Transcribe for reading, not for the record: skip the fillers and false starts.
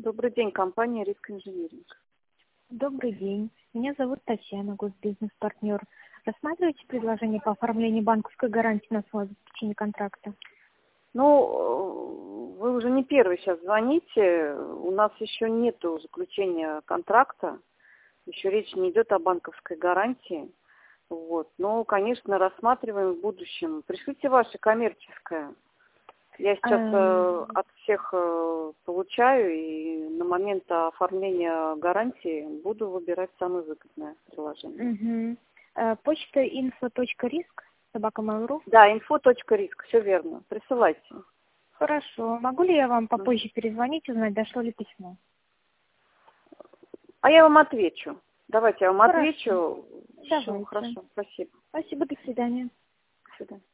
Добрый день, компания «Риск Инжиниринг». Добрый день. Меня зовут Татьяна, госбизнес-партнер. Рассматриваете предложение по оформлению банковской гарантии на свое обеспечение контракта? Ну, вы уже не первый сейчас звоните. У нас еще нету заключения контракта. Еще речь не идет о банковской гарантии. Вот. Но, конечно, рассматриваем в будущем. Пришлите ваше коммерческое. Я сейчас от всех получаю, и на момент оформления гарантии буду выбирать самое выгодное приложение. Почта info.risk, @mail.ru. Да, info.risk, все верно. Присылайте. Хорошо. Могу ли я вам попозже перезвонить, узнать, дошло ли письмо? А я вам отвечу. Давайте я вам Хорошо. отвечу. Давайте. Все, хорошо, спасибо. Спасибо, до свидания. До свидания.